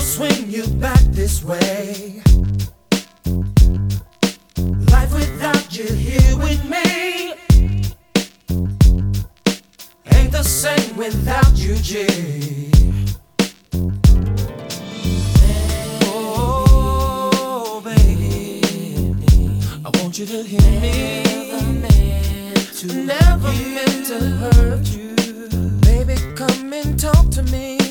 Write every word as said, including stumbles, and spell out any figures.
swing you back this way. Life without you here with me ain't the same without you, G. Oh, baby, I want you to hear me. Never meant to, Never meant to hurt you. Baby, come and talk to me.